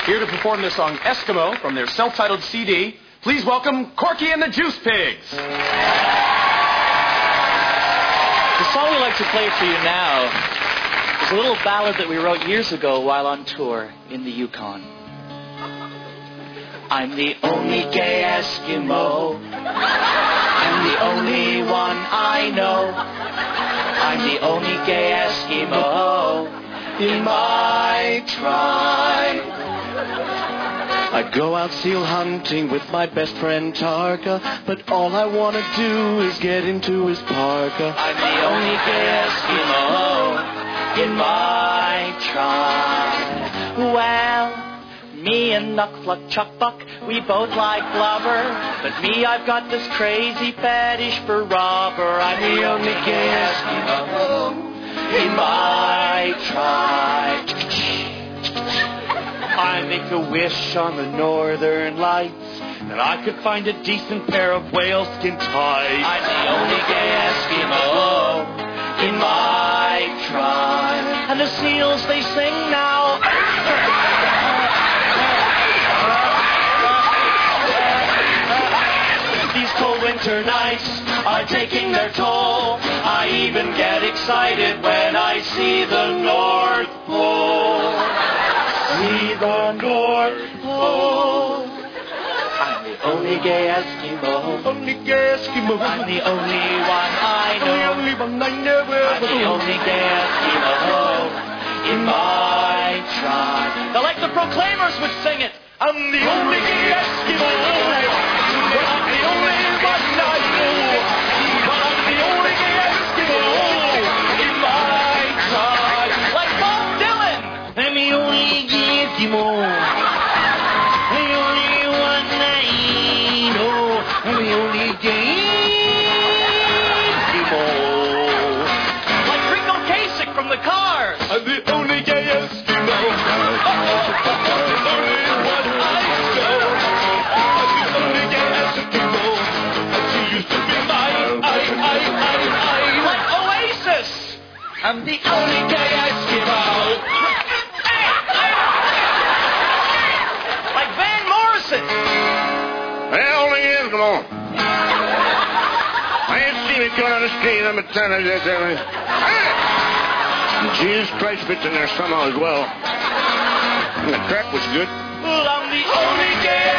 Here to perform their song Eskimo from their self-titled CD, please welcome Corky and the Juice Pigs. The song we'd like to play for you now is a little ballad that we wrote years ago while on tour in the Yukon. I'm the only gay Eskimo. I'm the only one I know. I'm the only gay Eskimo in my tribe. I go out seal hunting with my best friend Tarka, but all I want to do is get into his parka. I'm the only gay Eskimo in my tribe. Well, me and Nuckfluck Chuckbuck, we both like blubber, but me, I've got this crazy fetish for rubber. I'm the only gay Eskimo in my tribe. I make a wish on the northern lights that I could find a decent pair of whaleskin tights. I'm the only gay Eskimo in my tribe. And the seals, they sing now. These cold winter nights are taking their toll. I even get excited when I see the North Pole. See the North Pole. I'm the only gay Eskimo. Only gay Eskimo. I'm the only one I know. The only one I know. I'm the only gay Eskimo in my tribe. Now, like the Proclaimers would sing it. I'm the only gay Eskimo. But I'm the only one I know. But I'm the only gay Eskimo in my tribe. Like Bob Dylan. I'm the only gay Eskimo. The only one I know. I'm the only gay Eskimo. Like Ringo Kasich from the Cars. I'm the only gay Eskimo. The only one I know. I'm the only gay Eskimo. She used to be mine. Like Oasis. I'm the only gay Eskimo. Like Van Morrison. Well, only Eskimo. I ain't seen it going on the street. I'm a ton of that. Jesus Christ fits in there somehow as well. And the crack was good. Well, I'm the only gay